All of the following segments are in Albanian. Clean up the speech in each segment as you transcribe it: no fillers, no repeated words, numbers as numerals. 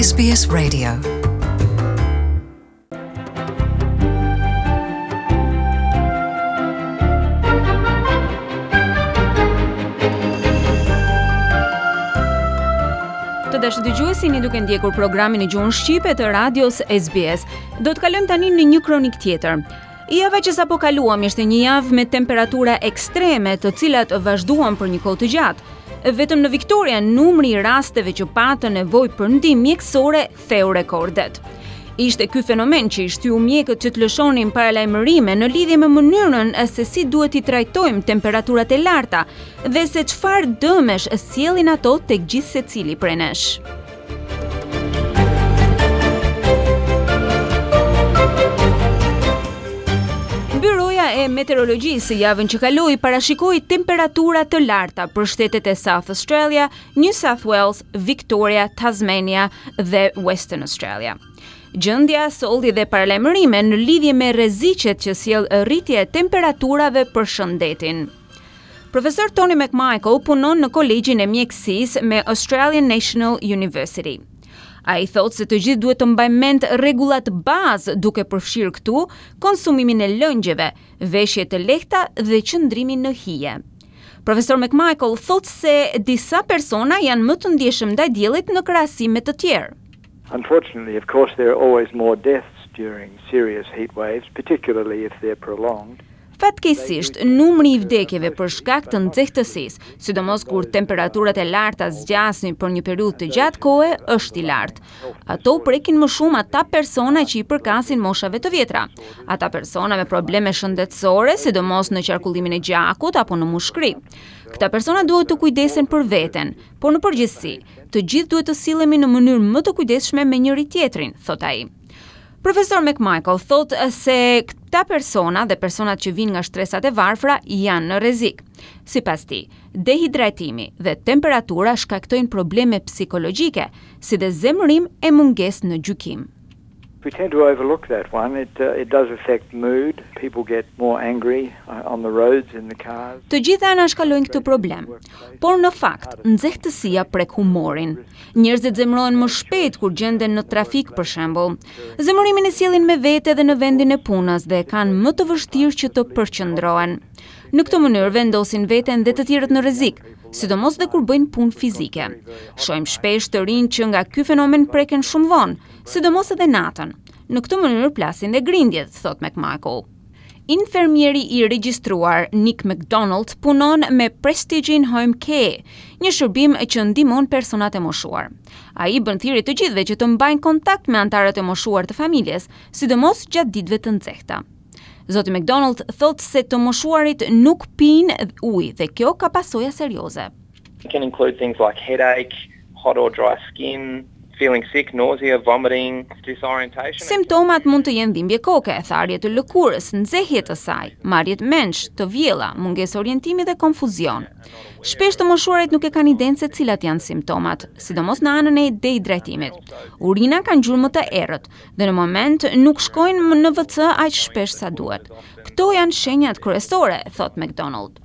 SBS Radio. Të dashur dëgjuesi, jeni duke ndjekur programin e gjuhës shqipe të radios SBS. Do të kalojmë tani në një kronik tjetër. Java që sapo kaluam ishte një javë me temperatura ekstreme, të cilat vazhduan për një kohë të gjatë. Vetëm në Victoria, numri i rasteve që patën nevojë për ndihmë mjekësore theu rekordet. Ishte ky fenomen që i shtyu mjekët që të lëshonin paralajmërime në lidhje me mënyrën se si duhet i trajtojmë temperaturat e larta dhe se çfarë dëmesh sjellin ato tek gjithë secili prej nesh. Byroja e Meteorologjisë javën që kaloi parashikoi temperatura të larta për shtetet e South Australia, New South Wales, Victoria, Tasmania dhe Western Australia. Gjendja solli dhe paralajmërime në lidhje me rreziqet që sjell rritje e temperaturave për shëndetin. Profesor Tony McMichael punon në Kolegjin e Mjekësisë me Australian National University. Ai thotë se të gjithë duhet të mbajmë mend rregullat bazë duke përfshirë këtu konsumimin e lëngjeve, veshje të lehta dhe qëndrimin në hije. Profesor McMichael thotë se disa persona janë më të ndjeshëm ndaj diellit në krahasim me të tjerë. Unfortunately, of course, there are always more deaths during serious heat waves, particularly if they're prolonged. Fatkeqësisht, numri i vdekjeve për shkak të nxehtësisë, sidomos kur temperaturat e larta zgjasin për një periudhë të gjatë kohe, është i lartë. Ato prekin më shumë ata persona që i përkasin moshave të vjetra, ata persona me probleme shëndetësore, sidomos në qarkullimin e gjakut apo në mushkëri. Këta persona duhet të kujdesen për veten, por në përgjithësi, të gjithë duhet të sillemi në mënyrë më të kujdesshme me njëri tjetrin, thot ai. Profesor McMichael thotë se këta persona dhe personat që vinë nga shtresat e varfra janë në rrezik. Sipas tij, dehidratimi dhe temperatura shkaktojnë probleme psikologjike, si dhe zemërim e mungesë në gjykim. We tend to overlook that one. It does affect mood. People get more angry on the roads in the cars. Të gjitha anashkalojnë këtë problem, por në fakt, nxehtësia prek humorin. Njerëzit zemërohen më shpejt kur gjenden në trafik për shembull. Zemërimin e sjellin me vete dhe në vendin e punës dhe kanë më të vështirë që të përqendrohen. Në këtë mënyrë vendosin veten dhe të tjerët në rrezik, sidomos dhe kur bëjnë punë fizike. Shohim shpesh të rinj që nga ky fenomen preken shumë vonë, sidomos edhe natën. Në këtë mënyrë plasin dhe grindjet, thot McMichael. Infermieri i regjistruar Nick McDonald punon me Prestige in Home Care, një shërbim që ndihmon personat e moshuar. Ai bën thirrje të gjithëve që të mbajnë kontakt me anëtarët e moshuar të familjes, sidomos gjatë ditëve të nxehta. Zoti McDonald thotë se të moshuarit nuk pinë ujë dhe kjo ka pasoja serioze. It can include things like headache, hot or dry skin, feeling sick, nausea, vomiting, disorientation. Simptomat mund të jenë dhimbje koke, tharje të lëkurës, nxehje të saj, marrje të menç, të vjella, mungesë orientimi dhe konfuzion. Shpesh të moshuarit nuk e kanë idenë se cilat janë simptomat, sidomos në anën e dehidratimit. Urina ka ngjyrë më të errët dhe në moment nuk shkojnë në WC aq shpesh sa duhet. Këto janë shenjat kryesore, thot McDonald.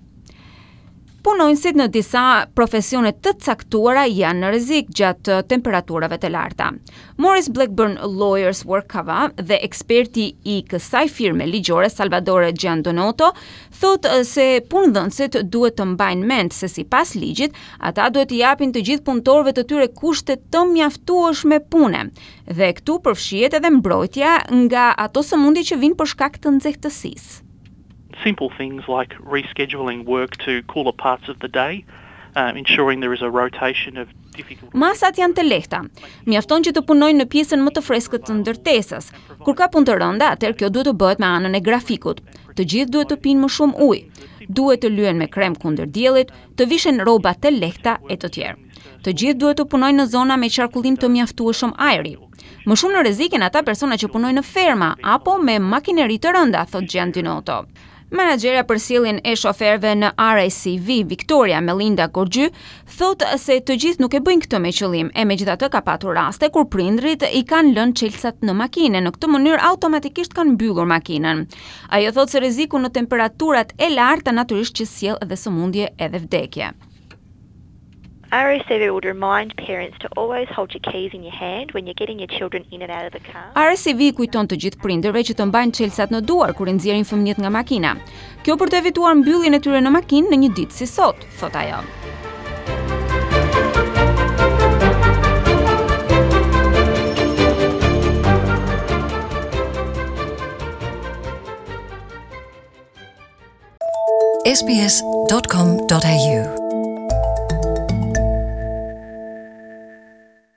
Punonësit në disa profesione të caktuara janë në rrezik gjatë temperaturave të larta. Morris Blackburn Lawyers Workcover dhe eksperti i kësaj firme ligjore Salvatore Giandonato thotë se punëdhënësit duhet të mbajnë mend se sipas ligjit, ata duhet të japin të gjithë punëtorëve të tyre kushte të mjaftueshme pune. Dhe këtu përfshihet edhe mbrojtja nga ato sëmundje që vijnë për shkak të nxehtësisë. Simple things like rescheduling work to cooler parts of the day, ensuring there is a rotation of difficult. Masat janë të lehta. Mjafton që të punojnë në pjesën më të freskët të ndërtesës. Kur ka punë të rënda, atëherë kjo duhet të bëhet me anën e grafikut. Të gjithë duhet të pinë më shumë ujë. Duhet të lyen me krem kundër diellit, të vishen rroba të lehta e të tjerë. Të gjithë duhet të punojnë në zona me qarkullim të mjaftueshëm ajri. Më shumë në rrezik janë ata persona që punojnë në ferma apo me makineri të rënda, thot Giandonato. Menaxherja për sjelljen e shoferëve në RACV Victoria, Melinda Gorgjy, thotë se të gjithë nuk e bëjnë këtë me qëllim, e megjithatë ka patur raste kur prindrit i kanë lënë çelësat në makinë, në këtë mënyrë automatikisht kanë mbyllur makinën. Ajo thotë se rreziku në temperaturat e larta natyrisht që sjell edhe sëmundje edhe vdekje. RACV would remind parents to always hold your keys in your hand when you're getting your children in and out of the car. RACV kujton të gjithë prindërve që të mbajnë çelësat në duar kur i nxjerrin fëmijët nga makina. Kjo për të evituar mbylljen e tyre në makinë në një ditë si sot, thot ajo. sbs.com.au